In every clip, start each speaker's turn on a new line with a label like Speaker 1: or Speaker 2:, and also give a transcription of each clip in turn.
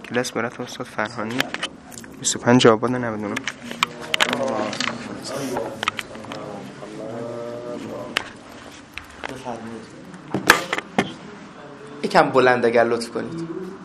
Speaker 1: کلاس برات استاد فرهانی 25 آبان 99.
Speaker 2: یکم بلند اگر لطف کنید.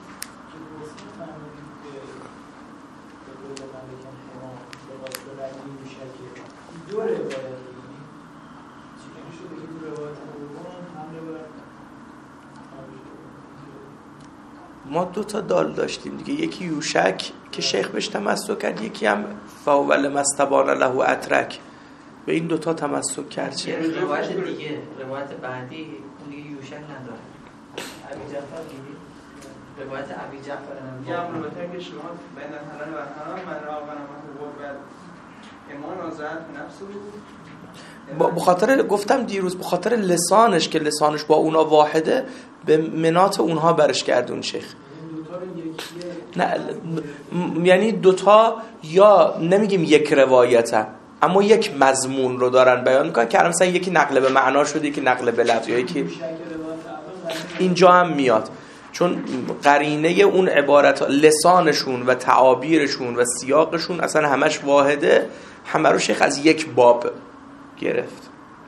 Speaker 2: ما 2 تا دال داشتیم دیگه، یکی یوشک که شیخ بهش تمسک کرد، یکی هم فاول مستبان له اترک. به این 2 تا تمسک کرد چه؟
Speaker 3: روایت دیگه، روایت بعدی اون دیگه یوشک نداره. ابی جعفر دیگه روایت ابی جعفر
Speaker 4: میگم البته که شما بین حلال و حرام من را غنمت قربت ایمان و زاد نفسه
Speaker 2: به خاطر گفتم دیروز، به خاطر لسانش که لسانش با اونا واحده، به منات اونها برش گردون شیخ. نه یعنی 2 تا یا نمیگیم یک روایتن، اما یک مضمون رو دارن بیان میکنن که مثلا یکی نقل به معنا شده، یکی نقل به لفظ، یا یکی اینجا هم میاد چون قرینه اون عبارت لسانشون و تعابیرشون و سیاقشون اصلا همش واحده. همه رو شیخ از یک باب گرفت.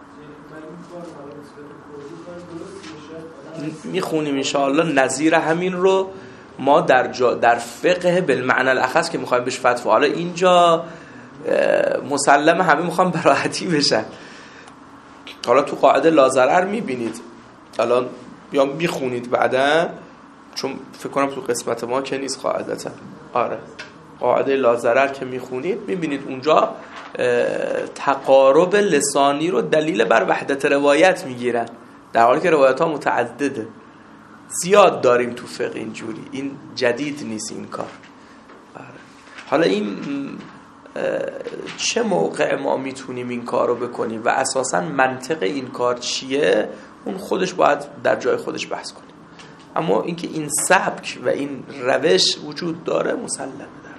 Speaker 2: میخونیم انشاءالله نظیر همین رو ما در فقه بالمعنى الاخص که میخوایم بهش فتوا. حالا اینجا مسلم همه میخوام براحتی بشن. حالا تو قاعده لازرر میبینید، الان یا میخونید بعدا، چون فکر کنم تو قسمت ما که نیست قاعدتا. آره قاعده لازرر که میخونید میبینید اونجا تقارب لسانی رو دلیل بر وحدت روایت میگیرن، در حالی که روایت ها متعدده. زیاد داریم تو فقه اینجوری، این جدید نیست این کار. حالا این چه موقع ما میتونیم این کار رو بکنیم و اساساً منطق این کار چیه، اون خودش باید در جای خودش بحث کنیم. اما اینکه این سبک و این روش وجود داره مسلمه.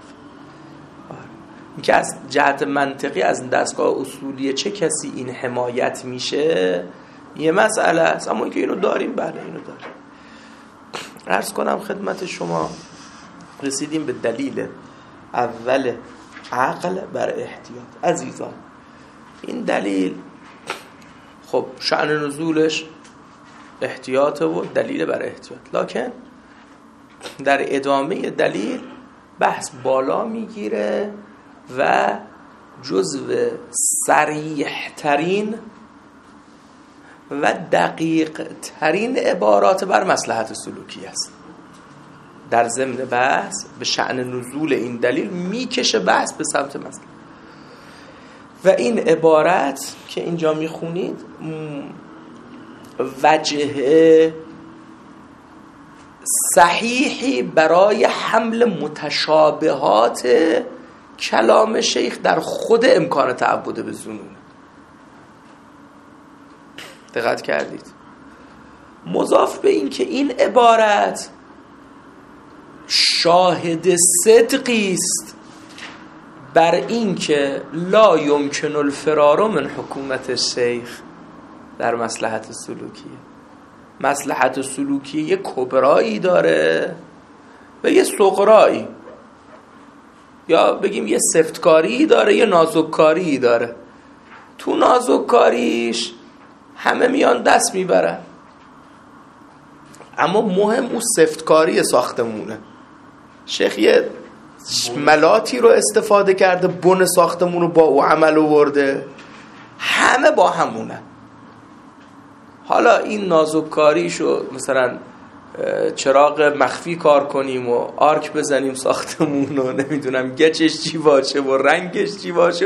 Speaker 2: اینکه از جهت منطقی از دستگاه اصولی چه کسی این حمایت میشه یه مسئله است، اما اینکه اینو داریم، بله اینو داریم. عرض کنم خدمت شما رسیدیم به دلیل اول عقل بر احتیاط. عزیزان این دلیل خب شأن نزولش احتیاطه و دلیل بر احتیاط، لکن در ادامه دلیل بحث بالا میگیره و جزو صریح ترین و دقیق ترین عبارات بر مصلحت سلوکی است. در ضمن بحث به شأن نزول این دلیل میکشه بحث به سمت مصلحت. و این عبارت که اینجا میخونید وجه صحیحی برای حمل متشابهات کلام شیخ در خود امکان تعبد به ظنون. دقت کردید؟ مضاف به این که این عبارت شاهد صدقی است بر این که لا یمکن الفرار من حکومت شیخ در مصلحت سلوکیه. مصلحت سلوکی یه کبرایی داره و یه صغرایی، یا بگیم یه سفتکاری داره یه نازککاری داره. تو نازککاریش همه میان دست میبرن، اما مهم اون سفتکاری ساختمونه. شیخ یه ملاتی رو استفاده کرده، بن ساختمون رو با او عمل آورده، همه با همونه. حالا این نازککاریشو مثلا چراغ مخفی کار کنیم و آرک بزنیم ساختمون و نمیدونم گچش چی باشه و رنگش چی باشه،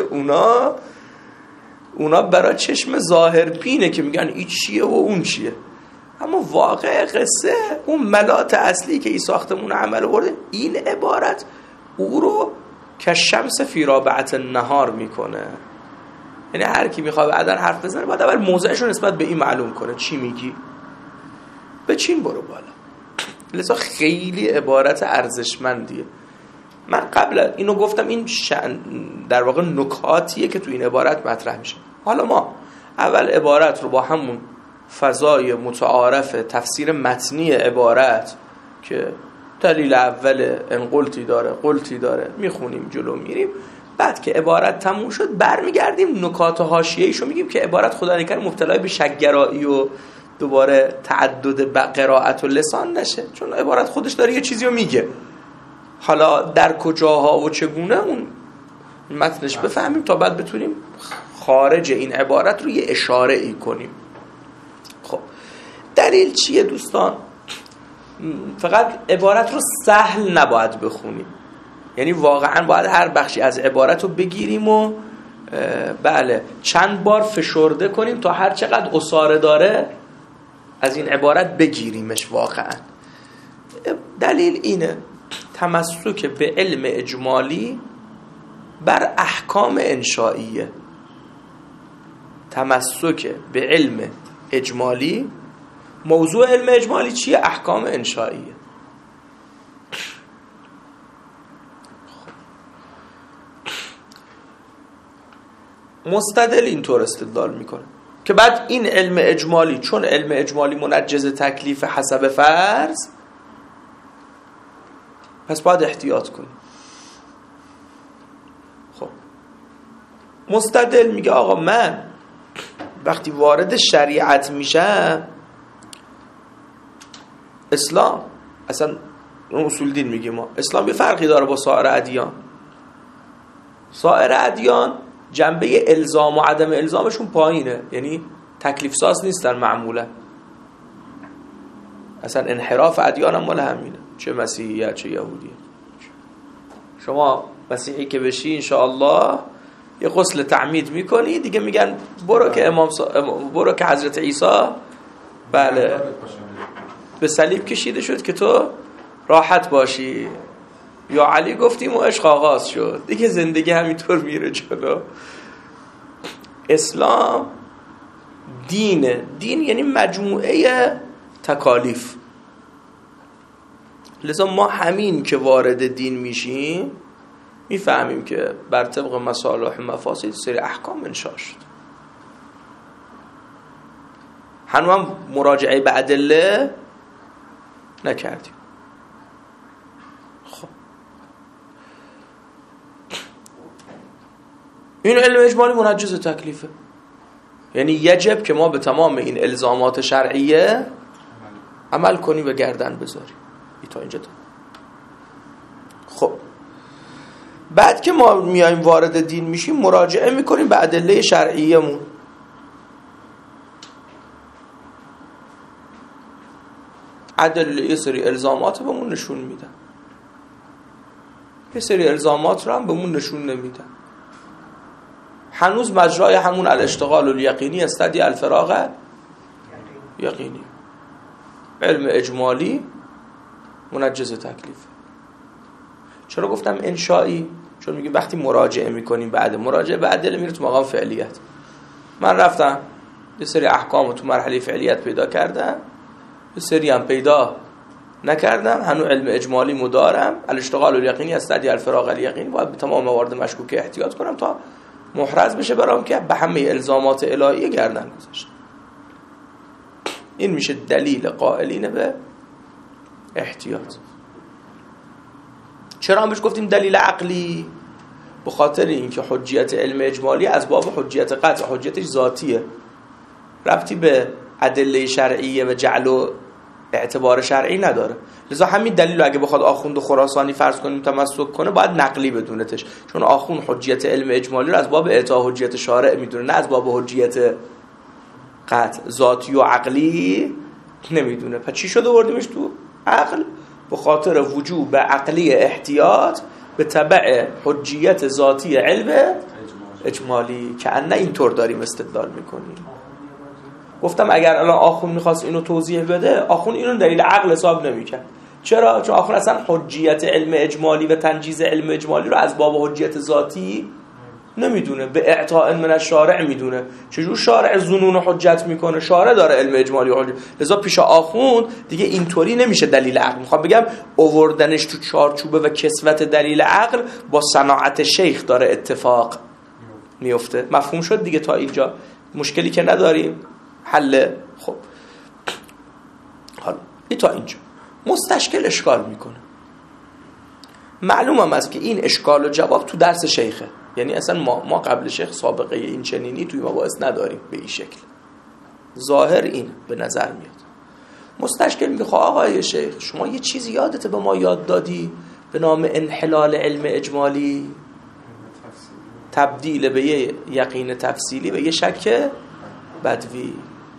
Speaker 2: اونا برای چشم ظاهر بینه که میگن این چیه و اون چیه، اما واقع قصه اون ملات اصلی که این ساختمون عمل آورده این عبارت او رو که شمس فی رابعه النهار میکنه. یعنی هر کی میخواد بعدن حرف بزنه باید اول موضعش رو نسبت به این معلوم کنه. چی میگی؟ بچین برو بالا. لذا خیلی عبارت ارزشمندیه. من قبل اینو گفتم، این در واقع نکاتیه که تو این عبارت مطرح میشه. حالا ما اول عبارت رو با همون فضای متعارف تفسیر متنی عبارت که دلیل اول انقلتی داره، قلتی داره، میخونیم جلو میریم. بعد که عبارت تموم شد برمیگردیم نکات حاشیه‌ایشو میگیم که عبارت خدا نکنه مبتلای به شک‌گرایی و دوباره تعدد قرائت و لسان نشه، چون عبارت خودش داره یه چیزی رو میگه. حالا در کجاها و چگونه اون متنش بفهمیم تا بعد بتونیم خارج این عبارت رو یه اشاره ای کنیم. خب دلیل چیه دوستان؟ فقط عبارت رو سهل نباید بخونیم، یعنی واقعا باید هر بخشی از عبارت رو بگیریم و بله چند بار فشرده کنیم تا هر چقدر اصاره داره از این عبارت بگیریمش. واقعا دلیل اینه تمسک به علم اجمالی بر احکام انشائیه. تمسک به علم اجمالی، موضوع علم اجمالی چیه؟ احکام انشائیه. مستدل اینطور استدلال میکنه که بعد این علم اجمالی، چون علم اجمالی منجز تکلیف حسب فرض، پس باید احتیاط کنیم. خب مستدل میگه آقا من وقتی وارد شریعت میشم، اسلام اصلا اصول دین میگه ما اسلام یه فرقی داره با سایر ادیان. سایر ادیان جنبه الزام و عدم الزامشون پایینه، یعنی تکلیف ساز نیستن معمولا. اصلا انحراف ادیان هم مال همینه، چه مسیحیت چه یهودیت. شما مسیحی که بشی انشاءالله یه غسل تعمید میکنی دیگه، میگن برو که برو که حضرت عیسی بله به صلیب کشیده شد که تو راحت باشی، یا علی گفتیم و عشق آغاز شد دیگه، زندگی همینطور میره جلو. اسلام دینه، دین یعنی مجموعه تکالیف. لذا ما همین که وارد دین میشیم میفهمیم که بر طبق مصالح مفاسد سری احکام انشاء شد. هنوز مراجعه به ادله نکردیم. خب این علم اجمالی منجز تکلیفه، یعنی یجب که ما به تمام این الزامات شرعیه عمل کنیم و گردن بذاریم. تا اینجا تا. خب بعد که ما میایم وارد دین میشیم مراجعه میکنیم به ادله شرعیمون. ادله یه سری الزامات بهمون نشون میدن، یه سری الزامات رو هم بهمون نشون نمیدن. هنوز مجرای همون الاشتغال الیقینی استدی الفراغ یقینی. علم اجمالی منجز تکلیف. چرا گفتم انشایی؟ چون میگه وقتی مراجعه میکنیم بعد مراجعه به ادله میره تو مقام فعلیت. من رفتم یه سری احکام تو مرحله فعلیت پیدا کردم، یه سری هم پیدا نکردم، هنوز علم اجمالی مدارم، الاشتغال الیقینی استدی الفراغ الیقینی، باید به تمام موارد مشکوکه احتیاط کنم تا محرز بشه برام که به همه الزامات الهی گردن گذاشت. این میشه دلیل قائلین به احتیاط. چرا هم بهش گفتیم دلیل عقلی؟ به خاطر اینکه حجیت علم اجمالی از باب حجیت قطع، حجیتش ذاتیه، ربطی به ادله شرعیه و جعل و اعتبار شرعی نداره. لذا همین دلیل اگه بخواد آخوند خراسانی فرض کنیم تمسک کنه باید نقلی بدونتش، چون آخوند حجیت علم اجمالی رو از باب اعطاء حجیت شارع میدونه، نه از باب حجیت قطع ذاتی و عقلی نمیدونه. پس چی شده بردیمش تو عقل؟ به خاطر وجوب عقلی احتیاط به تبع حجیت ذاتی علم اجمالی که نه اینطور داریم استدلال میکنیم. گفتم اگر الان آخوند میخواست اینو توضیح بده، آخوند اینو دلیل عقل حساب نمیکرد. چرا؟ چون آخوند اصلا حجیت علم اجمالی و تنجیز علم اجمالی رو از باب حجیت ذاتی نمیدونه، به اعطاء من الشارع میدونه. چجور شارع ظنون حجت میکنه؟ شارع داره علم اجمالی و حجت. لذا پیش آخوند دیگه اینطوری نمیشه دلیل عقل. میخوام بگم آوردنش تو چارچوبه و کسوت دلیل عقل با صناعت شیخ داره اتفاق میفته. مفهوم شد دیگه؟ تا اینجا مشکلی که نداریم، حل. خب حالا این تا اینجا مستشکل اشکال میکنه. معلومم است که این اشکال و جواب تو درس شیخه، یعنی اصلا ما قبل شیخ سابقه این چنینی توی مباحث نداریم به این شکل. ظاهر این به نظر میاد. مستشکل میگه خب آقای شیخ شما یه چیزی یادته به ما یاد دادی به نام انحلال علم اجمالی، تبدیل به یه یقین تفصیلی به یه شک بدوی.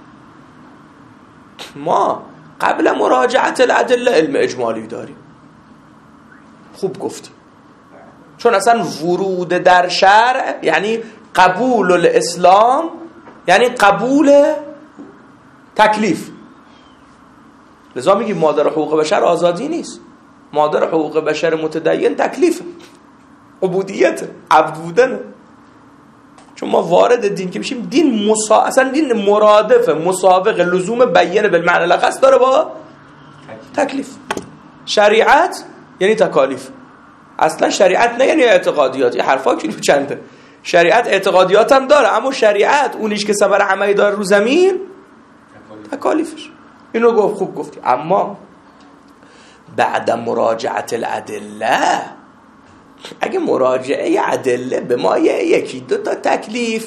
Speaker 2: ما قبل مراجعت الادله علم اجمالی داریم. خوب گفتی، چون اصلا ورود در شرع یعنی قبول الاسلام، یعنی قبول تکلیف. لذا میگی مادر حقوق بشر آزادی نیست، مادر حقوق بشر متدین تکلیف، عبودیت، عبد بودن. چون ما وارد دین که میشیم دین اصلا دین مرادف مسابق لزوم بیان بالمعنی الاخص داره با تکلیف. شریعت یعنی تکالیف. اصلا شریعت نه یعنی اعتقادیات، یه حرفا کلی چنده. شریعت اعتقادیات هم داره، اما شریعت اونیش که ثمر عملی داره رو زمین تکالیفش. اینو گفت، خوب گفتی. اما بعد مراجعت الادله، اگه مراجعه ادله به ما یکی دو تا تکلیف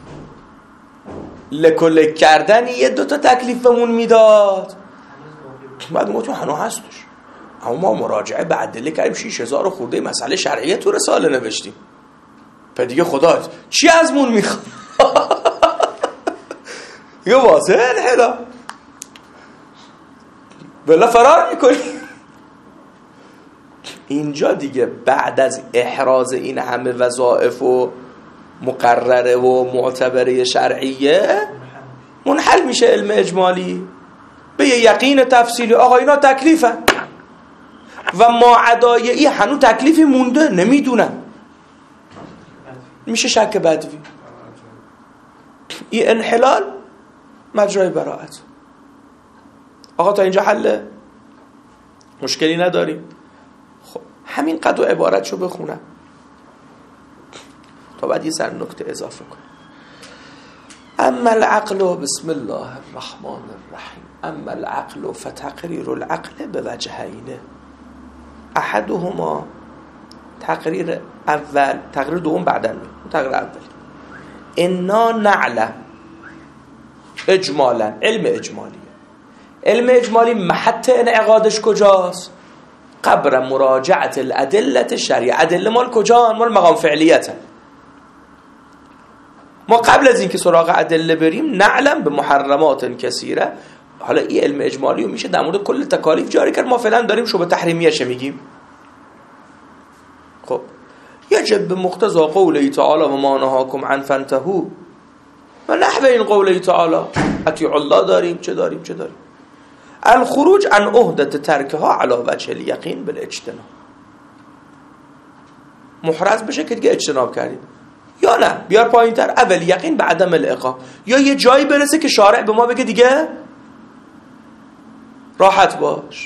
Speaker 2: لکلک کردن یه دو تا تکلیف بهمون میداد، بعد ما تو هنو هستش. اما ما مراجعه به ادله کردیم 6000 خورده مسئله شرعیه تو رساله نوشتیم. پس دیگه خدا چی ازمون میخواد؟ یه واسه انحلا بلا فرار میکنیم. اینجا دیگه بعد از احراز این همه وظایف و مقرره و معتبره شرعیه منحل میشه علم اجمالی به یه یقین تفصیلی. آقا اینا تکلیفن و ما عدایعی هنو تکلیفی مونده نمیدونن، میشه شک بدوی. این انحلال مجرای براءت. آقا تا اینجا حله، مشکلی نداریم. خب همین قدر عبارتشو بخونم تا بعد یه سر نکته اضافه کنم. اما العقل، بسم الله الرحمن الرحیم، اما العقل فتقریر العقل به وجهین، احدهما تقریر اول، تقریر دوم بعدن، تقریر اول انا نعلم اجمالا، علم اجمالی. علم اجمالی محط انعقادش کجاست؟ قبل مراجعت الادله شرعیه. ادله مال کجا؟ مال مقام فعلیت. ما قبل از اینکه سراغ ادله بریم نعلم به محرمات کثیره. حالا این علم اجمالی رو میشه در مورد کل تکالیف جاری کرد. ما فعلا داریم شبه تحریمیه میگیم. خب یجب به مقتضی قوله تعالی و ما نهاکم عن فانتهوا، و نحو این قوله تعالی اطیعوا الله داریم. چه داریم؟ الخروج عن عهدة ترکها علی وجه الیقین بالاجتناب. محرز بشه که دیگه اجتناب کردیم، یا نه بیار پایین تر اول یقین به عدم العقاب، یا یه جایی برسه که شارع به ما بگه دیگه راحت باش.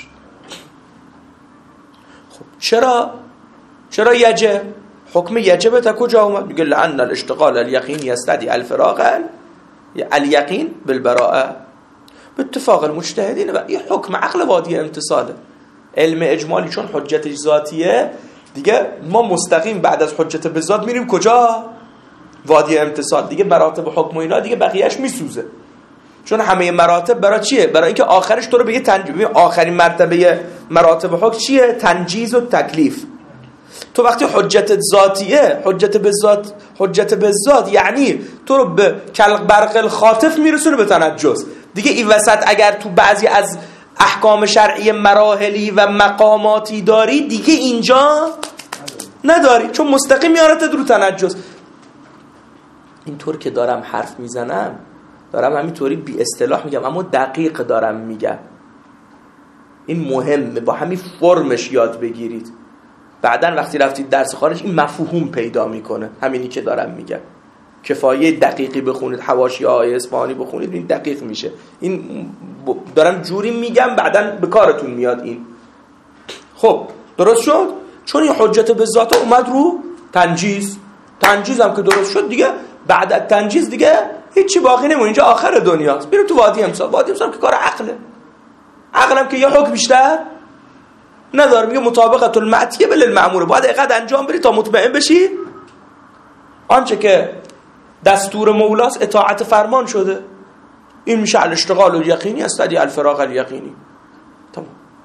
Speaker 2: خب چرا یجب؟ حکم یجب تا کجا اومد؟ میگه لأن الاشتغال الیقین یستدعی الفراغ الیقین بالبراءه به اتفاق المجتهدین. و این حکم عقل وادی امتصاله. علم اجمالی چون حجتش ذاتیه دیگه ما مستقیم بعد از حجت به ذات میریم کجا؟ وادی امتصال. دیگه مراتب حکم و اینا دیگه بقیهش میسوزه، چون همه مراتب برای چیه؟ برای اینکه آخرش تو رو بگه تنجیز. آخرین مرتبه مراتب حکم چیه؟ تنجیز و تکلیف. تو وقتی حجت ذاتیه، حجت به ذات یعنی تو رو به کلق برق الخاطف میرسونه به تنجس. دیگه این وسط اگر تو بعضی از احکام شرعی مراحلی و مقاماتی داری دیگه اینجا نداری، چون مستقیم میارت رو تنجس. اینطور که دارم حرف میزنم دارم همینطوری بی اصطلاح میگم، اما دقیق دارم میگم. این مهمه، با همین فرمش یاد بگیرید. بعدن وقتی رفتید درس خارج این مفهوم پیدا میکنه. همینی که دارم میگم کفایه دقیقی بخونید، حواشی‌های اصفهانی بخونید، این دقیق میشه. این دارم جوری میگم بعدن به کارتون میاد این. خب درست شد؟ چون این حجت به ذات اومد رو تنجیز هم که درست شد دیگه بعد از تنجیز دیگه هیچی باقی نمونه. اینجا آخر دنیاست. بریم تو وادی امسال که کار عقله. عقلم که یه حکم بیشتر نداره. میگه مطابقت المعتیه بالمأمور، باید اینقدر انجام بری تا مطمئن بشی آنچه که دستور مولاست اطاعت فرمان شده. این میشه الاشتغال الیقینی است، دی الفراغ الیقینی. تمام.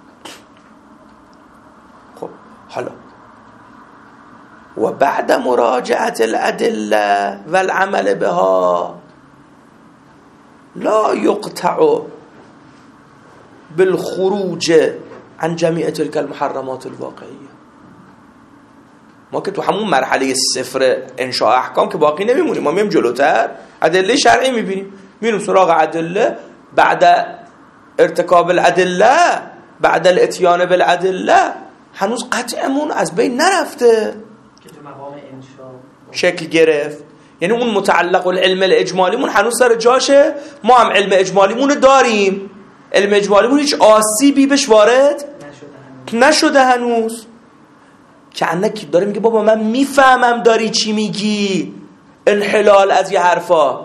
Speaker 2: خب حالا و بعد مراجعه الادله والعمل بها لا يقطع بالخروج عن جميع تلك المحرمات الواقعیه. ما که تو همون مرحله صفر انشاء احکام که باقی نمیمونیم، ما میریم جلوتر، ادله شرعی میبینیم، میریم سراغ ادله. بعد ارتکاب الادله، بعد الاتیان بالادله، هنوز قطعمون از بین نرفته
Speaker 3: که تو مقام انشاء
Speaker 2: شکل گرفت. یعنی اون متعلق العلم الاجمالیمون هنوز سر جاشه، ما هم علم اجمالیمون داریم، علم اجمالیمون هیچ آسیبی بهش وارد نشده هنوز. که انک داره میگه بابا من میفهمم داری چی میگی، انحلال از یه حرفا.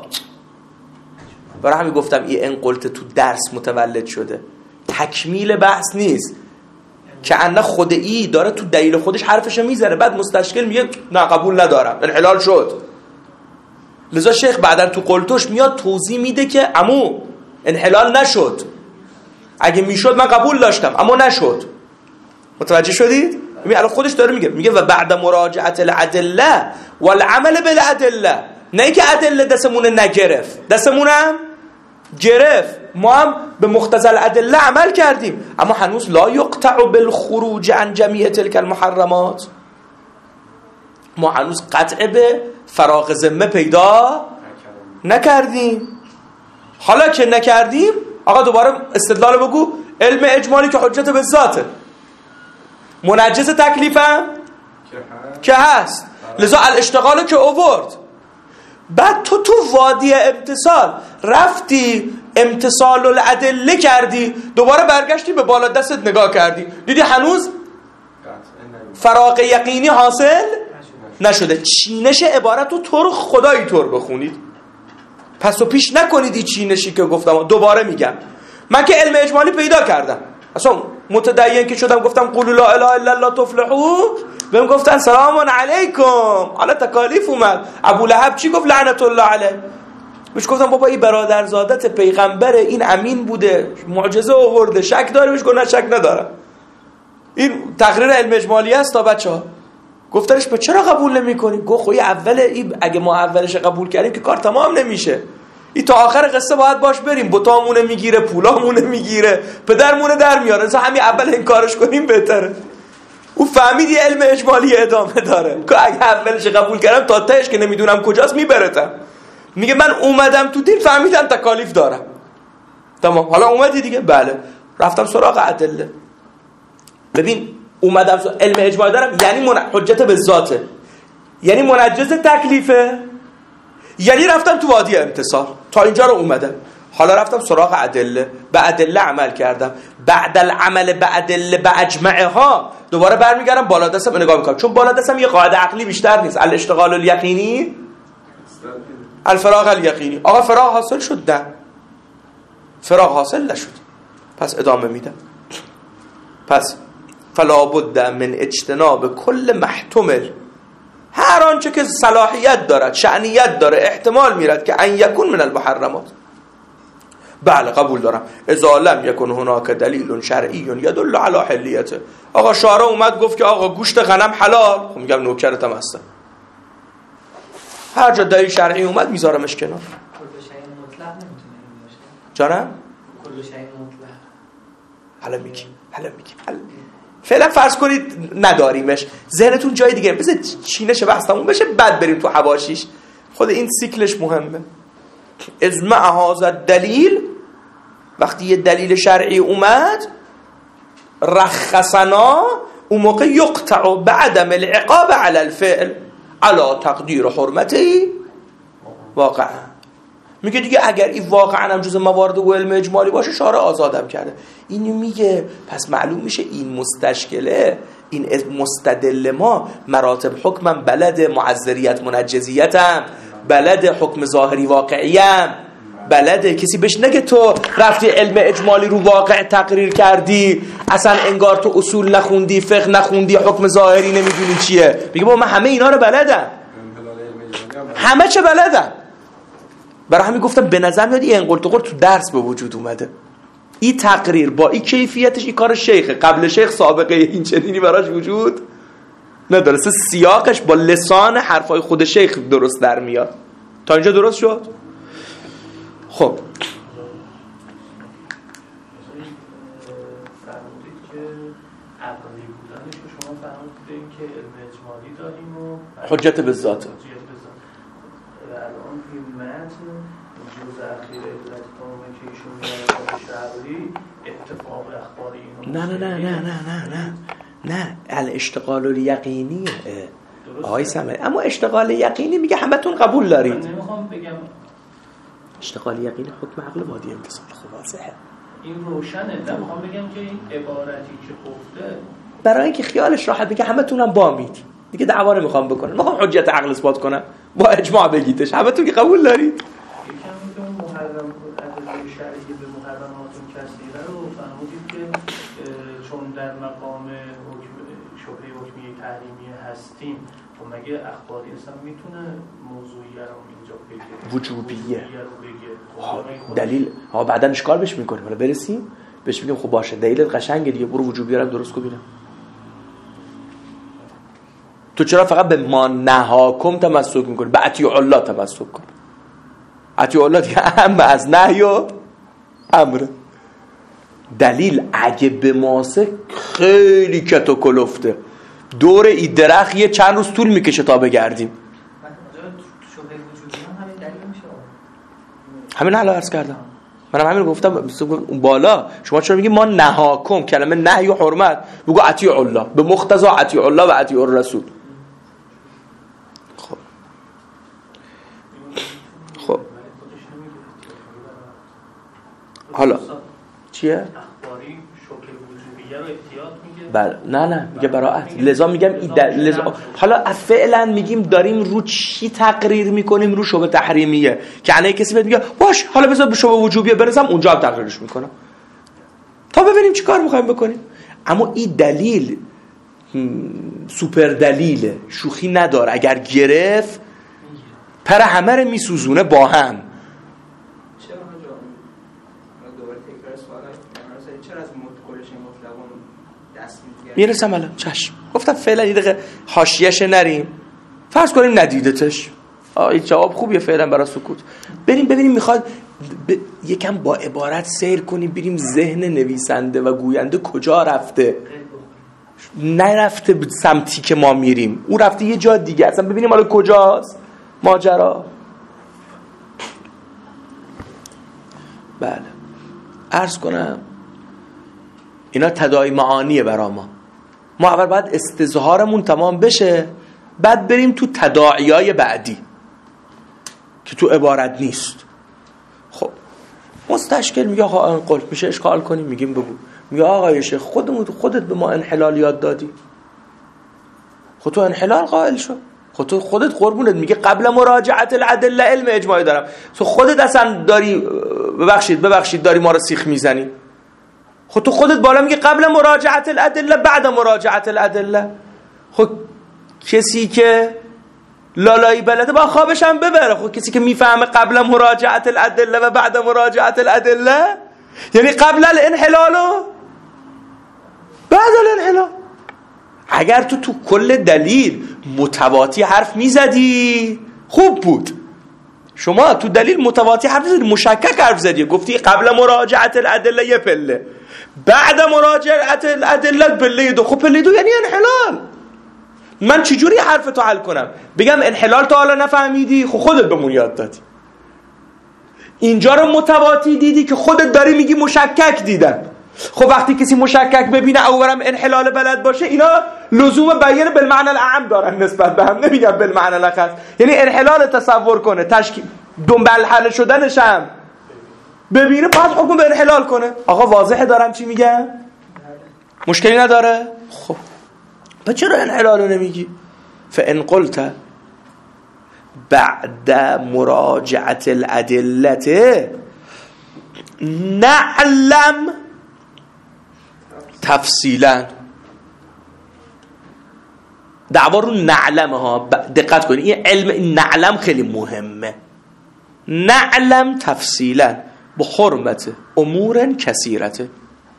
Speaker 2: برای همین گفتم این انقلت تو درس متولد شده، تکمیل بحث نیست. که انک خود ای داره تو دلیل خودش حرفشو میزنه، بعد مستشکل میگه نه قبول ندارم، انحلال شد. لذا شیخ بعدن تو قلتوش میاد توضیح میده که عمو انحلال نشد، اگه میشد من قبول داشتم اما نشد. متوجه شدید؟ الان خودش داره میگه و بعد مراجعه الادله والعمل بالادله، نه اینکه ادله دستمون نگرفت، دستمونم گرفت، ما هم به مقتضی الادله عمل کردیم، اما هنوز لا یقطع بالخروج عن جمیع تلک المحرمات، ما هنوز قطع به فراغ ذمه پیدا نکردیم. حالا که نکردیم، آقا دوباره استدلال بگو. علم اجمالی که حجت به ذاته، منجز تکلیفم که هست، لذا الاشتغال که اوورد. بعد تو وادی امتصال رفتی امتصال الادله کردی، دوباره برگشتی به بالا دستت نگاه کردی، دیدی هنوز فراغ یقینی حاصل نشده. چینش عبارت رو طور خدایی طور بخونید، پس و پیش نکنید. این چینشی که گفتم دوباره میگم، من که علم اجمالی پیدا کردم، اصلا متدین که شدم گفتم قولوا لا اله الا الله تفلحوا، بهم گفتن سلام علیکم، حالا تکالیف اومد. ابو لهب چی گفت؟ لعنت الله علیه. بهش گفتم بابا این برادرزادت پیغمبره، این امین بوده، معجزه آورده، شک داره؟ بهش گفت نه شک ندارم. این تقریر علم اجمالی است تا بچه‌ها. گفتنش به چرا قبول نمی‌کنی؟ گفت خب اول اگه ما اولش قبول کردیم که کار تمام نمیشه، این تا آخر قصه باید باش بریم، بوتامونه میگیره، پولامونه میگیره، پدرمونه در میاره، مثلا همین اول این کارش کنیم بهتره. او فهمید یه علم اجمالی ادامه داره که اگه اولش قبول کردم تا تهش که نمیدونم کجاست میبرتم. میگه من اومدم تو دین فهمیدم تکالیف دارم. تمام، حالا اومدی دیگه؟ بله. رفتم سراغ ادله. ببین اومدم علم اجمالی دارم، یعنی حجت به ذاته، یعنی منجز تکلیفه، یعنی رفتم تو وادی امتصال. تا اینجا رو اومدم، حالا رفتم سراغ ادله، به ادله عمل کردم. بعد العمل به ادله به اجمعها دوباره برمیگردم بالا دستم نگاه میکنم، چون بالا دستم یه قاعده عقلی بیشتر نیست، الاشتغال الیقینی الفراغ الیقینی. آقا فراغ حاصل شد؟ نه، فراغ حاصل نشد. پس ادامه میدم. پس فلا بد من اجتناب کل محتمل، هر آنچه که صلاحیت دارد، شأنیت داره، احتمال میرد که ان یکون من المحرمات. بله قبول دارم. اذا لم یکن هناک دلیل شرعی یدل علی حلیته. آقا شارع اومد گفت که آقا گوشت غنم حلال، خب میگم نوکرتم هستم، هر جا دلیل شرعی اومد میذارمش کنار.
Speaker 3: کل شیء مطلق نمیتونه این باشه.
Speaker 2: جانم؟
Speaker 3: کل شیء مطلق.
Speaker 2: حالا میگیم. فعلا فرض کنید نداریمش، ذهنتون جای دیگه، بذار چینش بحثمون بشه بعد بریم تو حواشیش. خود این سیکلش مهمه. از مع هذا دلیل، وقتی یه دلیل شرعی اومد رخصنا، اون موقع یقطع بعدم العقاب علی الفعل علی تقدیر حرمتی واقعا. میگه دیگه اگر این واقعا هم جز موارد و علم اجمالی باشه شارع آزادم کرده. اینو میگه پس معلوم میشه این مستشکله، این مستدل ما مراتب حکمم بلد، معذریت منجزیتم بلد، حکم ظاهری واقعیم بلده. کسی بهش نگه تو رفتی علم اجمالی رو واقع تقریر کردی، اصلا انگار تو اصول نخوندی، فقه نخوندی، حکم ظاهری نمیدونی چیه. میگه با من همه اینا رو بلدم، همه چه بلدم. برای همین گفتم به نظر میاد این انقل تو درس به وجود اومده. این تقریر با این کیفیتش این کار شیخه. قبل شیخ سابقه این چنینی براش وجود نداره. سیاقش با لسان حرفای خود شیخ درست در میاد. تا اینجا درست شد؟ خب
Speaker 5: فرمودید که عقلی بودنش رو شما فرمودید که علم اجمالی داریم و
Speaker 2: حجت به ذات.
Speaker 5: و الان این متن جزء اخیر علت تمامه که ایشون میاد شعبی اتفاق اخباری اینو
Speaker 2: نه الاشتغال الیقینیه آقای سمه. اما اشتغال یقینی میگه همتون قبول دارید.
Speaker 5: من نمیخوام بگم
Speaker 2: اشتغال یقینی حکم عقل وادی امتصال واضحه.
Speaker 5: این روشنه. نمیخوام بگم که این عبارتی که گفته
Speaker 2: برای اینکه خیالش راحت بگه همتون هم بامید دیگه دعوا نمیخوام بکنم، میخوام حجت عقل اثبات کنم با اجماع بگیتش. همتون که قبول دارید.
Speaker 5: یکم که اون محرم ادله شرعی به محرمات کثیره رو فرمودید که چون در مقام شبهه حکمی تحریمی هستیم و مگه اخباری اصلا میتونه موضوعیه رو اینجا بگه،
Speaker 2: وجوبیه
Speaker 5: رو بگه.
Speaker 2: دلیل ها بعدن اشکال بهش میکنیم. حالا برسیم بهش میگیم خب باشه دلیل قشنگه دیگه، برو وجوبیه رو درست کن ببینم. تو چرا فقط به ما نهاکم تمسک میکنی؟ به اطیع الله تمسک کن. اطیع الله دیگه اهم از نهی و امر. دلیل اگه به ماسه خیلی کت و کلفته، دور این درخت یه چند روز طول میکشه تا بگردیم. همین الان عرض کردم، منم همین رو گفتم اون بالا. شما چرا میگی ما نهاکم؟ کلمه نهی و حرمت بگو اطیع الله، به مقتضی اطیع الله و اطیع الرسول. خب حالا چیه؟
Speaker 5: اخباری شوکه وجوبیه رو احتیاط میگه.
Speaker 2: بله نه میگه براءت. لذا میگم حالا فعلا میگیم داریم رو چی تقریر میکنیم؟ رو شبهه تحریمیه. که الان کسی بهت میگه باش حالا بذار به شبهه وجوبیه برسم اونجا هم تقریرش میکنم تا ببینیم چی کار میخوایم بکنیم. اما این دلیل سوپر دلیله، شوخی نداره. اگر گرفت پر همه رو میسوزونه با هم. میرسم الان چشم. گفتم فعلا یه دقیقه حاشیه‌اش نریم، فرض کنیم ندیدتش. این جواب خوبیه فعلا برای سکوت. بریم ببینیم میخواد یکم با عبارت سیر کنیم، بریم ذهن نویسنده و گوینده کجا رفته. نرفته به سمتی که ما میریم، اون رفته یه جا دیگه. اصلا ببینیم حالا کجاست ماجرا. بله عرض کنم اینا تداعی معانیه برا ما اول باید استظهارمون تمام بشه، بعد بریم تو تداعیای بعدی که تو عبارت نیست. خب مستشکل میگه آقا انقل میشه اشکال کنیم، میگیم بگو. میگه آقای شیخ خودت به ما انحلال یاد دادی، خود تو انحلال قائل شو، خودت قربونت میگه قبل مراجعت الادله علم اجماعی دارم. تو خودت اصلا داری ببخشید داری ما رو سیخ میزنی. خب تو خودت بالا میگه قبل مراجعت الادله بعد مراجعت الادله. خب کسی که لالایی بلده با خوابش هم ببره. خب کسی که میفهمه قبل مراجعت الادله و بعد مراجعت الادله یعنی قبل الانحلال و بعد الانحلال. اگر تو کل دلیل متواتی حرف میزدی خوب بود. شما تو دلیل متواتی حرف زدی، مشکک حرف زدی، گفتی قبل مراجعت الادله یه پله، بعد مراجعت الادله پله دو. خب پله دو یعنی انحلال. من چجوری حرفتو حل کنم؟ بگم انحلال تا حالا نفهمیدی؟ خب خودت بهمون یاد دادی. اینجا رو متواتی دیدی که خودت داری میگی مشکک دیدم. خب وقتی کسی مشکک ببینه اولم انحلال بلد باشه، اینا لزوم بیان بالمعنی الاعم دارن نسبت به هم، نمیگم بالمعنی الاخص. یعنی انحلال تصور کنه، تشکیل دنبال حل شدنش هم ببینه، بعد حکم به انحلال کنه. آقا واضحه دارم چی میگم؟ مشکلی نداره؟ خب چرا انحلال رو نمیگی؟ فان قلت بعد مراجعت الادله نعلم تفصیلا. دعوا رو نعلمه ها، دقت کنید این علم نعلم خیلی مهمه. نعلم تفصیلا به حرمت امور کثیرته،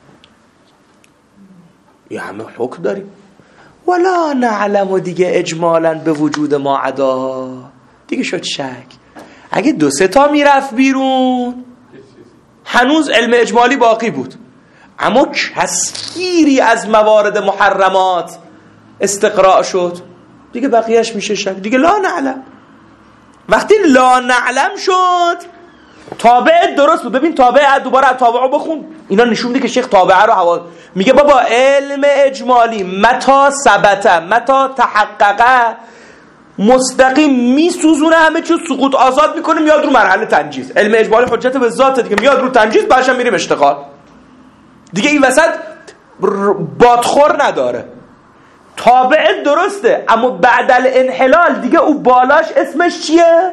Speaker 2: یه همه حکم داریم. ولا نعلم و دیگه اجمالا به وجود ما عدا دیگه شد شک. اگه 2-3 تا میرفت بیرون هنوز علم اجمالی باقی بود، اما کثیری از موارد محرمات استقراء شد دیگه بقیهش میشه شک. دیگه لا نعلم. وقتی لا نعلم شد تابع درست بود. ببین تابع دوباره تابعو بخون، اینا نشون میده که شیخ تابعه رو میگه بابا علم اجمالی متا ثبت متا تحقق مستقیم میسوزونه همه چیز، سقوط آزاد میکنه میاد رو مرحله تنجیز. علم اجمالی حجت به ذات دیگه، میاد رو تنجیز بعدش میریم اشتغال دیگه. این وسط بادخور نداره. تابع درسته اما بعد الانحلال دیگه او بالاش اسمش چیه؟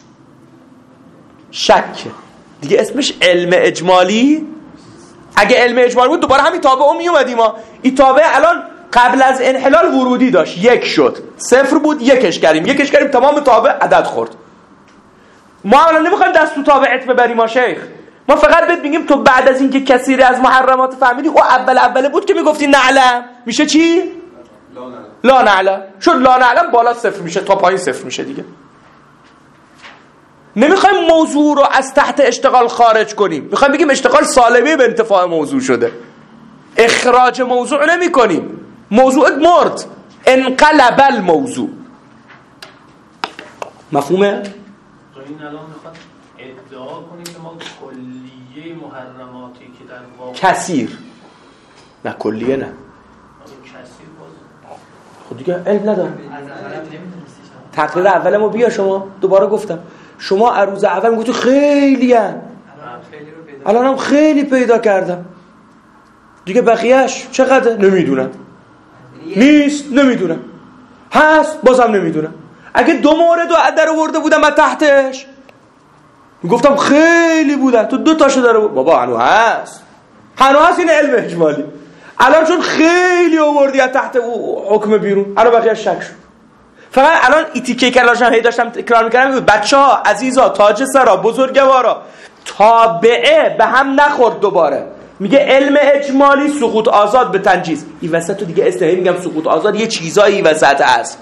Speaker 2: شک دیگه، اسمش علم اجمالی. اگه علم اجمالی بود دوباره همین تابع می اومدیم. این تابع الان قبل از انحلال ورودی داشت، 1 شد، 0 بود، 1ش کردیم تمام تابع عدد خورد. ما الان نمیخوایم دست تو تابعت ببریم ها شیخ، ما فقط بهت میگیم تو بعد از اینکه کثیری از محرمات فهمیدی او اوله بود که میگفتی نعلم میشه چی؟ لا نعلم شد. لا نعلم بالا 0 میشه تا پایین 0 میشه دیگه. نمیخوایم موضوع رو از تحت اشتغال خارج کنیم، میخوایم بگیم اشتغال سالمه به انتفاع موضوع شده. اخراج موضوع نمی کنیم، موضوع مرد، انقلب الموضوع. مفهومه؟
Speaker 5: این الان میخواد ادعا کنیم که ما کلیه محرماتی که در واقع
Speaker 2: کثیر، نه کلیه نه،
Speaker 5: کثیر باز
Speaker 2: خود دیگه علم نداره. تقریر اولمو بیا شما، دوباره گفتم شما عروض اول میگوید خیلی هم الان هم خیلی پیدا کردم دیگه، بقیهش چقدر نمیدونم، نیست نمیدونم، هست بازم نمیدونم. اگه 2 مورد رو در آورده بودم از تحتش میگفتم خیلی بودن، تو 2 تاشو داره بابا هنو هست این علم اجمالی. الان چون خیلی آوردی از تحت حکم بیرون الان بقیهش شک شد. فقط الان ایتیکه کلاشم هی داشتم تکرار میکردم، بچه‌ها عزیزا تاج سرا بزرگوارا تابعه به هم نخورد. دوباره میگه علم اجمالی سقوط آزاد به تنجیز. این وسط تو دیگه استهی میگم سقوط آزاد یه چیزایی وسط هست،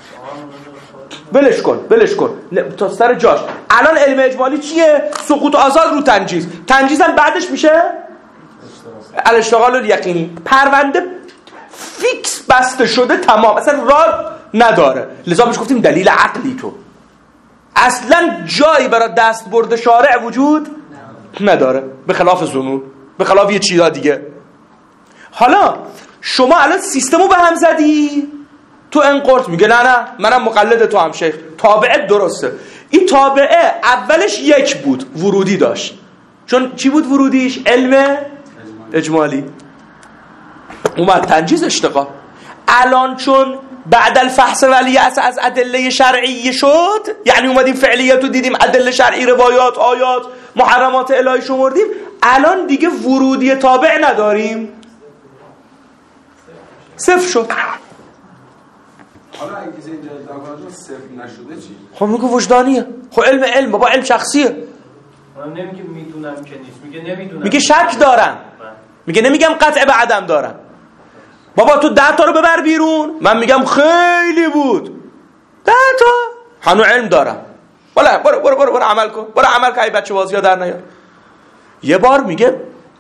Speaker 2: بلش کن تا سر جاش. الان علم اجمالی چیه؟ سقوط آزاد رو تنجیز. تنجیزم بعدش میشه الاشتغال الیقینی. پرونده فیکس بسته شده تمام، اصلا راه نداره. لذا بهش گفتیم دلیل عقلی. تو اصلا جایی برای دست برده شارع وجود نداره، به خلاف ظنون، به خلاف یه چیزا دیگه. حالا شما الان سیستمو به هم زدی، تو انقرت میگه نه منم مقلد تو هم شیخ، تابعه درسته. این تابعه اولش 1 بود، ورودی داشت. چون چی بود ورودیش؟ علم اجمالی. اومد تنجیز اشتغال. الان چون بعد الفحص ولیعص از ادله شرعی شد، یعنی اومدیم فعلیت رو دیدیم، ادله شرعی، روایات، آیات، محرمات الهی شمردیم، الان دیگه ورودی تابع نداریم، 0 شد.
Speaker 6: حالا اگه اینجا داغاجو 0 نشده چی؟
Speaker 2: خب میگه وجدانیه. خب علم بابا علم شخصیه.
Speaker 5: من نمیگه میدونم که نیست، میگه نمیدونم،
Speaker 2: میگه شک دارم، میگه نمیگم قطع به عدم دارم. بابا تو 10 تا رو ببر بیرون، من میگم خیلی بود 10 تا، هنو علم دارم. والا برو عمل کن، برو عمل کن، بچه بازی ها در نیار. یه بار میگه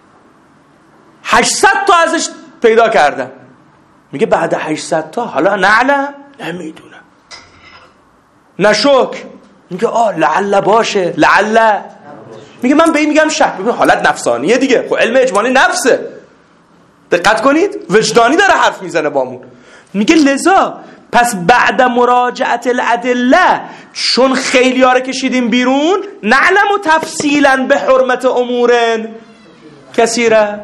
Speaker 2: 800 تا ازش پیدا کردم، میگه بعد 800 تا حالا نعلم نمیدونم، نشک، میگه لعل باشه، لعل، میگه من به این میگم شک. ببین حالت نفسانیه دیگه. خب علم اجمالی نفسه، دقت کنید، وجدانی داره حرف میزنه بامون. میگه لذا پس بعد مراجعت الادله، چون خیلی ها رو کشیدیم بیرون، نعلم و تفصیلا به حرمت امورن کثیره.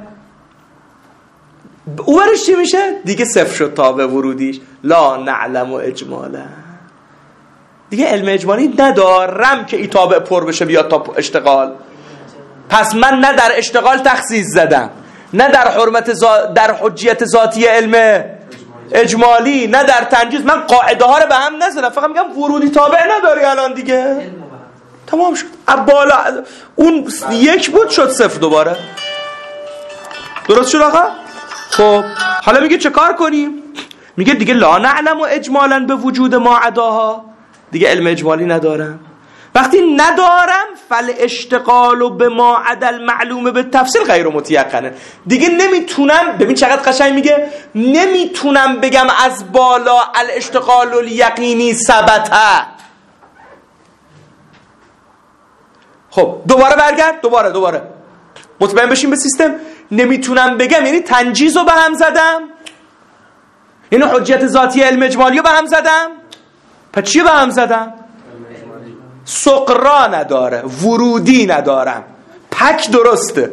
Speaker 2: او برش چی میشه؟ دیگه 0 شد تا به ورودیش. لا نعلم و اجمالا. دیگه علم اجمالی ندارم که این تابع پر بشه بیاد تا اشتغال. پس من نه در اشتغال تخصیص زدم، نه در در حجیت ذاتی علم اجمالی، نه در تنجیز. من قاعده ها رو به هم نزدم، فقط میگم ورودی تابع نداری الان دیگه. تمام شد. بالا اون یک بود شد صفر دوباره. درست شد آقا؟ خب حالا میگه چه کار کنیم؟ میگه دیگه لا نعلم و اجمالا به وجود ما عداها، دیگه علم اجمالی ندارم. وقتی ندارم فل اشتغال به ما عدل معلومه به تفصیل غیر متیقنه. دیگه نمیتونم، ببین چقدر قشنگ میگه، نمیتونم بگم از بالا الاشتغال الیقینی ثبته. خب دوباره برگرد، دوباره مطمئن بشیم به سیستم. نمیتونم بگم یعنی تنجیز رو به هم زدم، یعنی حجیت ذاتی علم اجمالی رو به هم زدم. پس چی به هم زدم؟ سقرا نداره، ورودی ندارم، پک درسته.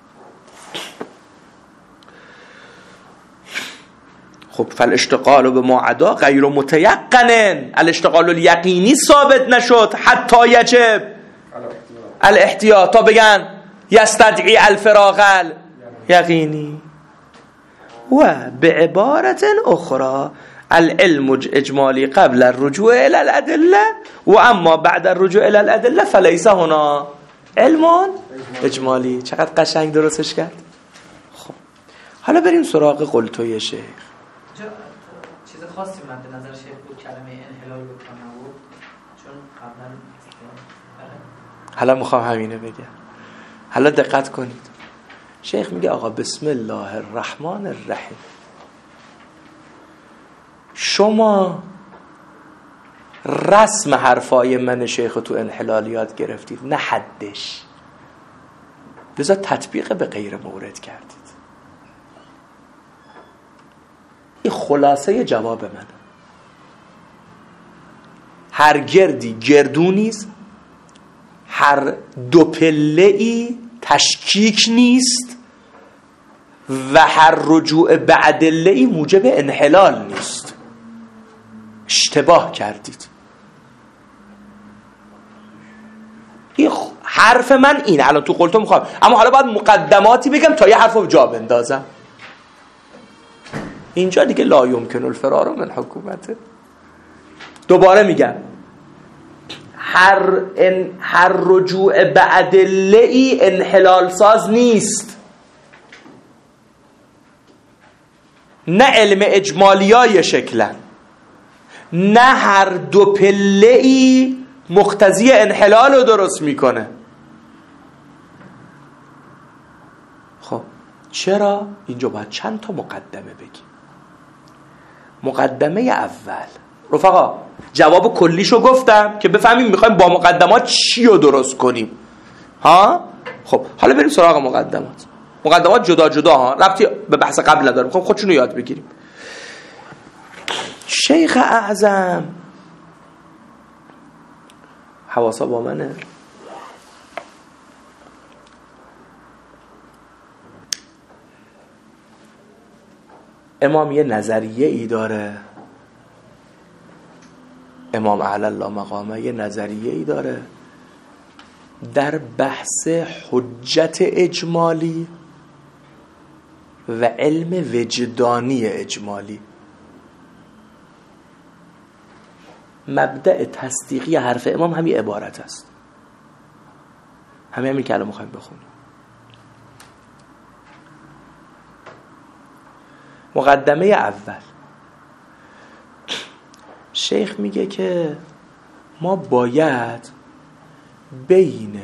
Speaker 2: خب فالاشتغال به ما عدا غیر متیقن، الاشتغال الیقینی ثابت نشد حتی یجب الاحتیاط، تا بگن یستدعی الفراغ الیقینی. و به عبارت اخرى العلم اجمالی قبل الرجوع الى الادله و اما بعد الرجوع الى الادله فلیس هنا علم اجمالی. چقدر قشنگ درستش کرد. خب حالا بریم سراغ قلتوی شیخ.
Speaker 3: چیز خاصی مد نظر شیخ بود کلمه انحلال بکنه بود، چون قبلا
Speaker 2: حالا میخوام همینه بگم. حالا دقت کنید. شیخ میگه آقا بسم الله الرحمن الرحیم، شما رسم حرفای من شیخ تو انحلالیات گرفتید، نه حدش، لذا تطبیق به غیر مورد کردید. این خلاصه جواب من. هر گردی گردو نیست، هر دو پله‌ای تشکیک نیست و هر رجوع به ادله‌ای موجب انحلال نیست. اشتباه کردید. این حرف من اینه. الان تو قلتو میخوام، اما حالا باید مقدماتی بگم تا یه حرف رو جا بندازم. اینجا دیگه لا یمکن الفرار من حکومته. دوباره میگم هر رجوع به ادله‌ای انحلال ساز نیست. نه علم اجمالیای شکلن، نه هر دو پله‌ای مقتضی انحلال رو درست میکنه. خب چرا؟ اینجا باید چند تا مقدمه بگیم. مقدمه اول، رفقا جواب کلیشو گفتم که بفهمیم میخوایم با مقدمات چی رو درست کنیم. ها؟ خب حالا بریم سراغ مقدمات. مقدمات جدا جدا ها، ربطی به بحث قبل نداره، میخوام خودشونو یاد بگیریم. شیخ اعظم، حواسا با منه، امام یه نظریه ای داره، امام اعلی الله مقامه یه نظریه ای داره در بحث حجت اجمالی و علم وجدانی اجمالی. مبدأ تصدیقی حرف امام همین عبارت است، همین که الان میخوایم بخونیم. مقدمه اول، شیخ میگه که ما باید بین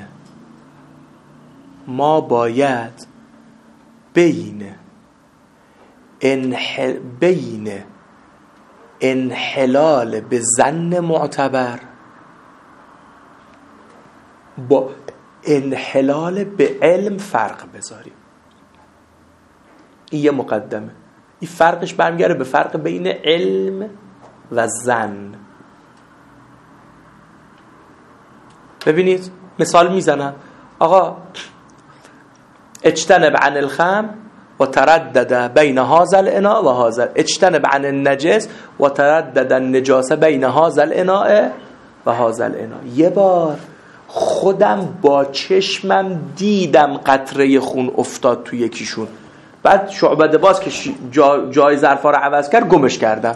Speaker 2: انحلال به ظن معتبر با انحلال به علم فرق بذاریم. این یه مقدمه. این فرقش برمیگره به فرق بین علم و ظن. ببینید مثال میزنم. آقا اجتنب عن الخمر و تردد بین هذا الاناء و هذا، اجتنب عن النجس و تردد النجاسه بین هذا الاناء و هذا الاناء. یه بار خودم با چشمم دیدم قطره خون افتاد تو یکیشون، بعد شعبده باز که جای ظرفا رو عوض کرد گمش کردم،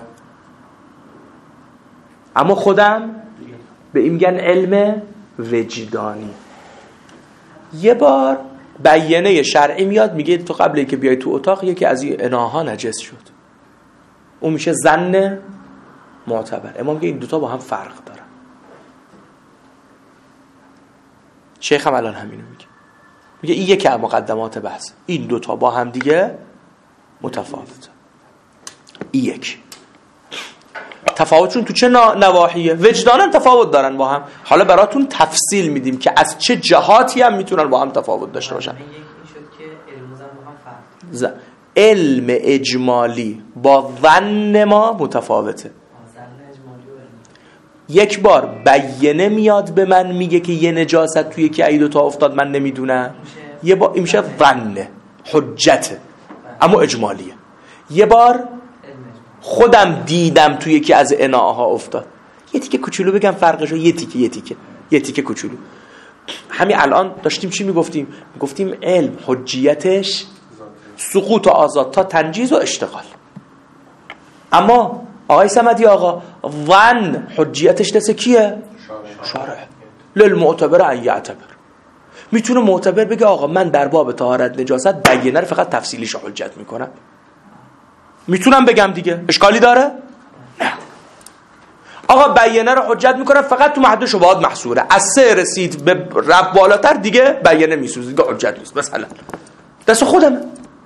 Speaker 2: اما خودم به این میگن علم وجدانی. یه بار بیانه شرعی میاد میگه تو قبل اینکه بیای تو اتاق یکی از این اناها نجس شد، اون میشه ظن معتبر. امام میگه این دوتا با هم فرق دارن. شیخ هم الان همینو میگه این یکی از مقدمات بحث، این دوتا با هم دیگه متفاوته. این یک تفاوتشون تو چه نواحیه؟ وجدانا تفاوت دارن با هم. حالا براتون تفصیل میدیم که از چه جهاتی هم میتونن با هم تفاوت داشته باشن. علم اجمالی با ظن ما متفاوته. یک بار بیانه میاد به من میگه که یه نجاست توی یکی ای دوتا افتاد من نمیدونم، یه بار این میشه ظن حجته اما اجمالیه. یه بار خودم دیدم توی یکی از اناها افتاد. یه تیکه کوچولو بگم فرقشو، یه تیکه کوچولو. همین الان داشتیم چی میگفتیم؟ میگفتیم علم حجیتش سقوط آزاد تا تنجیز و اشتغال. اما آقای صمدی آقا ظن حجیتش دست کیه؟ شارع. للمعتبر ان یعتبر. میتونه معتبر بگه آقا من در باب طهارت نجاست بیانه رو فقط تفصیلیش حجت میکنم. میتونم بگم دیگه، اشکالی داره؟ نه. آقا بیانه رو حجت میکنم فقط تو محدود شبهات محصوره، از 3 رسید به رفت بالاتر دیگه بیانه میسوزه، دیگه حجت نیست. مثلا دست خودمه.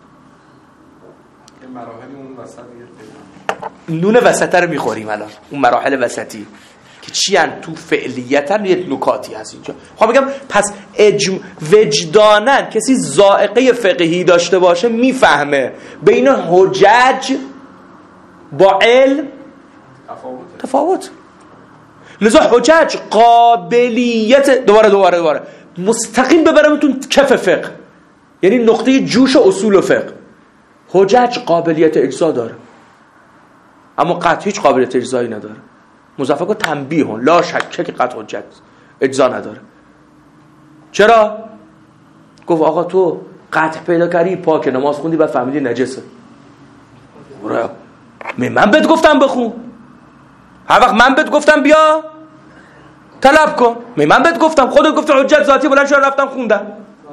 Speaker 6: مراحل اون وسط
Speaker 2: نون وسطه رو میخوریم الان، اون مراحل وسطی که چی هن؟ تو فعلیتن یه نکاتی هست اینجا. خب بگم پس وجدانن کسی ذائقه فقهی داشته باشه میفهمه بین حجج با علم تفاوت. لذا حجج قابلیت دوباره مستقیم ببرمتون کف فقه، یعنی نقطه جوش اصول و فقه. حجج قابلیت اجزا داره اما قطع هیچ قابلیت اجزایی نداره. مضافه کو تنبیه لا شک که قطع حجت اجزا نداره. چرا؟ گفت آقا تو قطع پیدا کردی پاک نماز خوندی بعد فهمیدی نجسه. من بهت گفتم بخون، هر وقت من بهت گفتم بیا طلب کن، من بهت گفتم، خودت گفتی حجت ذاتی، بلند شدم رفتم خوندم.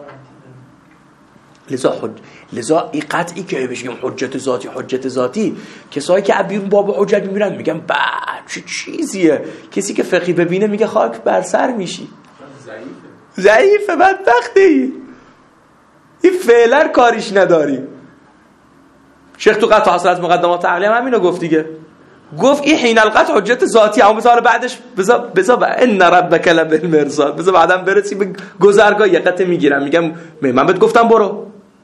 Speaker 2: لذا این قطعی که بگیم حجت ذاتی کسایی که بیرون باب حجت میبینن میگن با چه چیزیه، کسی که فقهی ببینه میگه خاک بر سر میشی، ضعیفه بدبختی، این فعلا کاریش نداری. شیخ تو قطع حاصل از مقدمات عقلی هم همینو گفت دیگه، گفت این حین القطع حجت ذاتی، اما مثلا بعدش بذار ان ربک لبالمرصاد، بذار بعدم برسی به گذرگاه یه قطعه میگیرم میگم من بهت گفتم برو.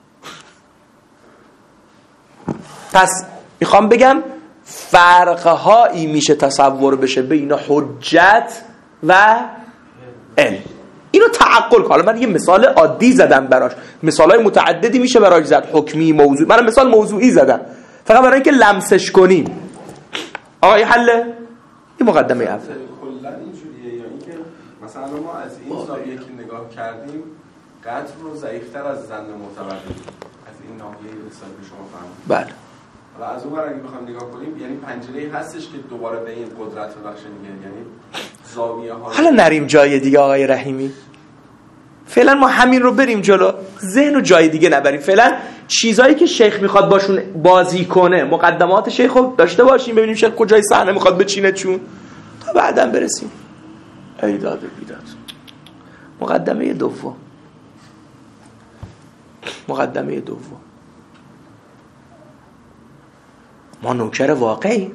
Speaker 2: پس میخوام بگم فرقهایی میشه تصور بشه بین حجت و علم. اینو تعقل کن. حالا من یه مثال عادی زدم براش، مثالای متعددی میشه براش زد، حکمی، موضوعی. من مثال موضوعی زدم فقط برای اینکه لمسش کنیم. آقا این حله؟ این مقدمه اول.
Speaker 6: کلا اینجوریه یا اینکه مثلا ما از این زاویه که نگاه کردیم قطع رو ضعیف‌تر از ظن معتبر از این ناحیه مثال به شما فهمید.
Speaker 2: بله.
Speaker 6: حالا از اون ور اگه بخوام نگاه کنیم یعنی پنجره‌ای هستش که دوباره به این قدرت بخشه دیگه، یعنی زاویه ها. حالا
Speaker 2: نریم جای دیگه آقای رحیمی، فعلا ما همین رو بریم جلو، ذهن رو جای دیگه نبریم. فعلا چیزایی که شیخ میخواد باشون بازی کنه، مقدمات شیخ رو داشته باشیم، ببینیم شیخ کجای صحنه میخواد بچینه چون تا بعداً برسیم. ایداد بیداد. مقدمه دوم. ما نوکر واقعی،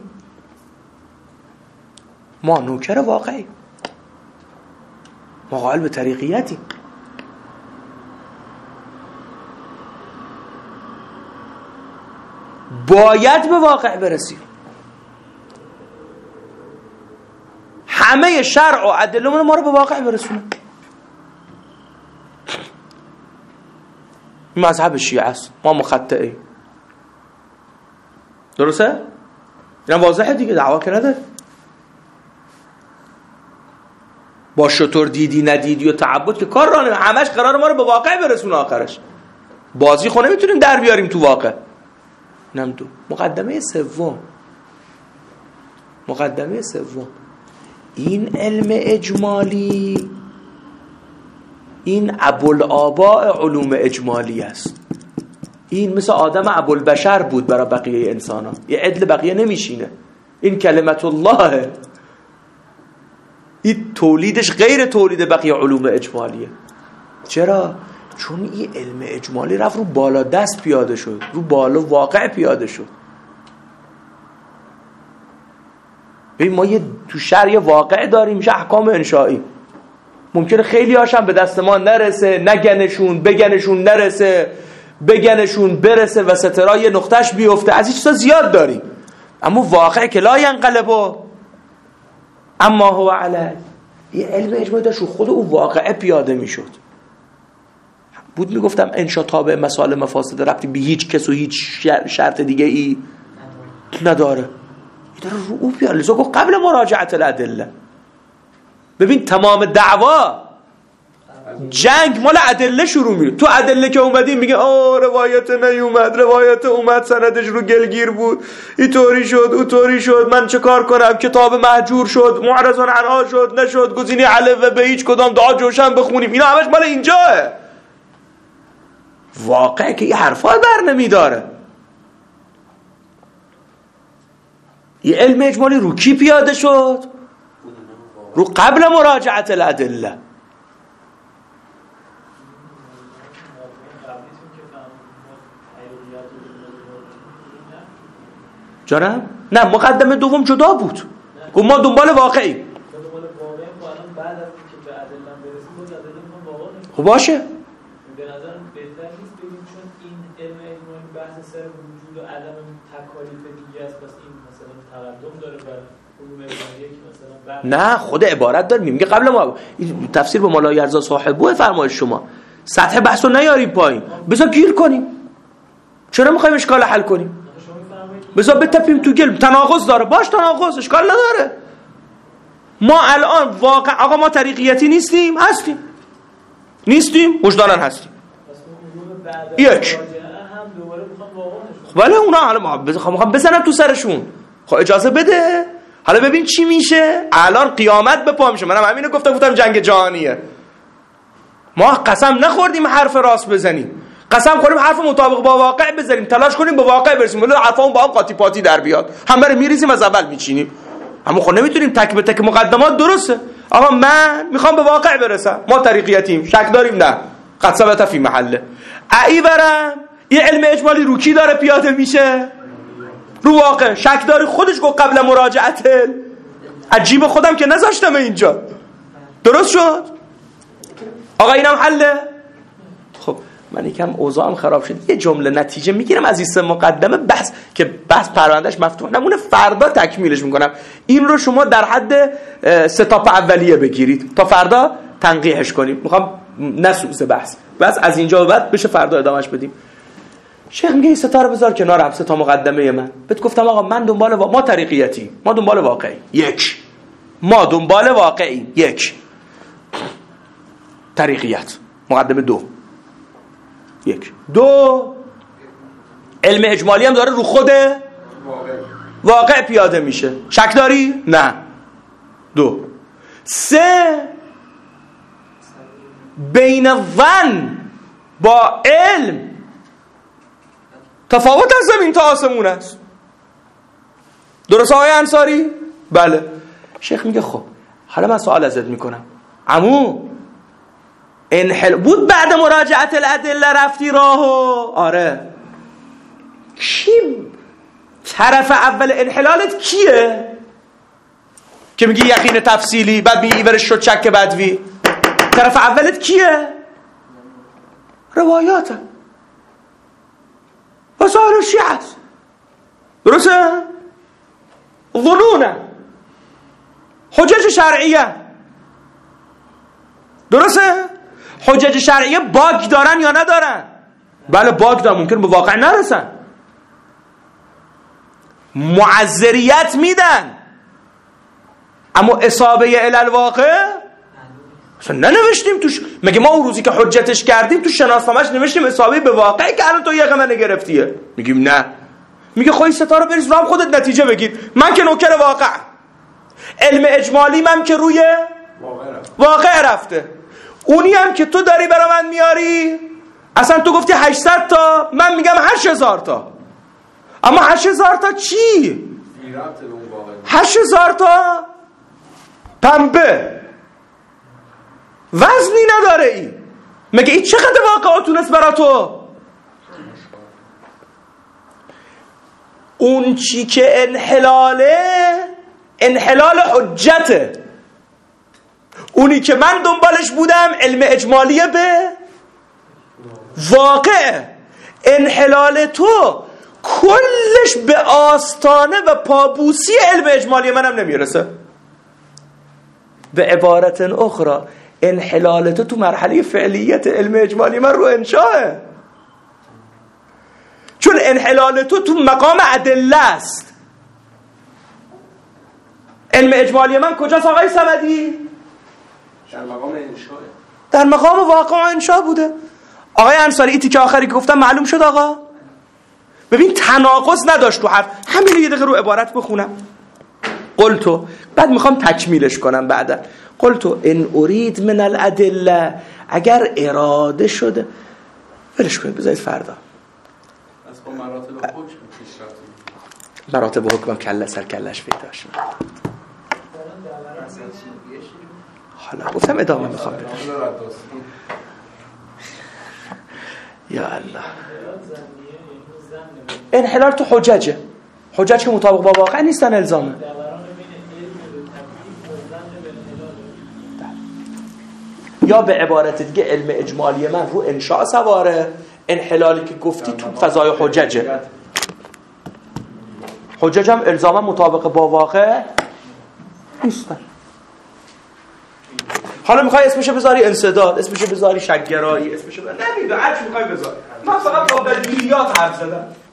Speaker 2: ما قائل به طریقیتی. باید به واقع برسیم. همه شرع و ادله ما رو به واقع برسونه. این مذهب شیعه است، ما مخطئیم. درسته؟ اینا واضحه دیگه، دعوا که نداره. با شطور دیدی ندیدی و تعبد که کار رانه، همش قرار ما رو به واقع برسونه. آخرش بازی خونه میتونیم در بیاریم تو واقع. نم دو. مقدمه سوم این علم اجمالی، این ابوالآباء علوم اجمالی است. این مثل آدم ابوالبشر بود برای بقیه انسان ها، یه عدل بقیه نمیشینه. این کلمت الله، این تولیدش غیر تولید بقیه علوم اجمالیه. چرا؟ چون این علم اجمالی رفت رو بالا دست پیاده شد، رو بالا واقع پیاده شد. ببین ما یه تو شرع یه واقع داریم میشه احکام انشائی. ممکنه خیلی هاشم به دست ما نرسه، نگنشون بگنشون نرسه، بگنشون برسه و سترای یه نقطهش بیفته. از این چیزا زیاد داریم، اما واقع که لا ینقلبو اما هو علی. یه علم اجمالی داشت خود او واقعه پیاده میشد. بود میگفتم انشا تابع مسائل مفاسد ربطی به هیچ کس و هیچ شرط دیگه ای نداره. این داره رو او پیاده. لذا گفت قبل مراجعت الادله. ببین تمام دعوا جنگ مال ادله شروع میشه. تو ادله که اومدیم میگه روایت نیومد، روایت اومد سندش رو گلگیر بود، اینطوری شد اونطوری شد، من چه کار کنم، کتاب مهجور شد، معرض عنها شد، نشد، گزینه علیه به هیچ کدام دعا جوشن بخونیم. اینا همش مال اینجاه. واقع که این حرفا بر نمیداره. یه علم اجمالی رو کی پیاده شد؟ رو قبل مراجعت الادله. جانم؟ نه مقدمه دوم جدا بود. گفت ما دنبال واقعی. خب باشه.
Speaker 5: به نظرم بهتر نیست بگیم چون این علم اجمالی بحث سر وجود و عدم تکالیف دیگه است، پس این مثلا تقدم داره بر علوم اجمالی که مثلا
Speaker 2: نه خود عبارت داره میگه قبل ما تفسیر به مولا یرزا صاحبو فرمایش شما سطح بحثو نیاریم پایین، بذار گیر کنیم. چرا میخوایم اشکال حل کنیم؟ بذار بتپیم تو گل. تناقض داره، باش تناقض، اشکال نداره. ما الان واقعا آقا ما طریقیتی نیستیم، هستیم. نیستیم، وجدانن هستیم. یک ولی اونا حالا میخوام بزنم تو سرشون. خب اجازه بده حالا ببین چی میشه. الان قیامت به پا میشه. منم همینو گفتم جنگ جهانیه. ما قسم نخوردیم حرف راست بزنیم، قسم خوریم حرف مطابق با واقع بزنیم، تلاش کنیم به واقع برسیم، ولی حرفمون با هم قاطی پاتی در بیاد. همه رو میریزیم از اول میچینیم. اما خب نمیتونیم تک به تک مقدمات درسته. آقا من میخوام به واقع برسم، ما طریقیتیم، شک داریم؟ نه، قد ثبت فی محله. ای برم یه علم اجمالی رو کی داره پیاده میشه؟ رو واقع. شک داری؟ خودش گفت قبل مراجعت. عجیب خودم که نذاشتم اینجا. درست شد؟ آقا اینم حله. خب من یکم اوضاعم خراب شد، یه جمله نتیجه میگیرم از این سه مقدمه بحث که بحث پروندهش مفتوح نمونه، فردا تکمیلش میکنم. این رو شما در حد ستاپ اولیه بگیرید تا فردا تنقیحش کنیم. میخوام نسوزه بحث از اینجا به بعد بشه فردا ادامهش بدیم. شیخ میگه این ستا رو بذار کنار، هم ستا مقدمه من. بهت گفتم آقا من دنبال ما طریقیتی، ما دنبال واقعی. یک، ما دنبال واقعی. یک طریقیت. مقدمه دو. یک. دو، علم اجمالی هم داره رو خود واقع پیاده میشه. شک داری؟ نه. دو. سه، بین ظن با علم تفاوت از زمین تا آسمون است. درست آقای انصاری؟ بله. شیخ میگه خب حالا من سوال ازت میکنم، عمو بود بعد مراجعت الادله رفتی راهو؟ آره. کی طرف اول انحلالت کیه که میگی یقین تفصیلی بعد میگی ورش شد شک بدوی؟ طرف اولت کیه؟ روایاته وسائل شیعه است. درسته؟ ظنونه، حجج شرعیه. درسته؟ حجج شرعیه باگ دارن یا ندارن؟ بله باگ دارن، ممکن به واقع نرسن، معذریت میدن، اما اصابه الالواقع اصلا ننوشتیم توش. مگه ما اون روزی که حجتش کردیم تو شناسنامه‌اش نوشتیم مساوی به واقعی که الان تو یه منو گرفتیه؟ میگیم نه. میگه خودی ستاره بریز رو هم خودت نتیجه بگیر. من که نوکر واقع، علم اجمالی من که روی واقع رفته. اونی هم که تو داری برا من میاری، اصلا تو گفتی 800 تا، من میگم 8000 تا. اما 8000 تا چی؟ 8000 تا پنبه وزنی نداره. این مگه این چقدر واقعا تونست برا تو؟ اون چی که انحلال حجته، اونی که من دنبالش بودم علم اجمالیه به واقع. انحلال تو کلش به آستانه و پابوسی علم اجمالی منم نمیرسه. به عبارت اخرى انحلال تو مرحله فعلیت علم اجمالی من رو انشاه، چون انحلال تو مقام ادله است. علم اجمالی من کجاست آقای صمدی؟
Speaker 6: در مقام انشاه،
Speaker 2: در مقام واقع و انشا بوده. آقای انصاری ایتی که آخری که گفتم معلوم شد آقا؟ ببین تناقض نداشت تو حرف. همین یه دقیقه رو عبارت بخونم. قلتو، بعد میخوام تکمیلش کنم بعدا. قلتو ان ارید من الادله، اگر اراده شده ولش کنید بذارید فردا.
Speaker 6: از با مراتب حکم پیشرفت،
Speaker 2: مراتب حکم کله سر کلش پیدا شد. حالا گفتم ادامه میخوام بدم. یا الله، انحلال تو حججه. حجج که مطابق با واقع نیستن الزامه. یا به عبارت دیگه علم اجمالی من رو انشاء سواره، انحلالی که گفتی تو فضای حججه. حجج هم الزاما مطابق با واقع نیستن. حالا میخوای اسمشو بذاری انسداد، اسمشو بذاری شک‌گرایی، اسمشو نمیدونم هر چی میخوای بذار. من فقط با بدیهیات حرف زدم.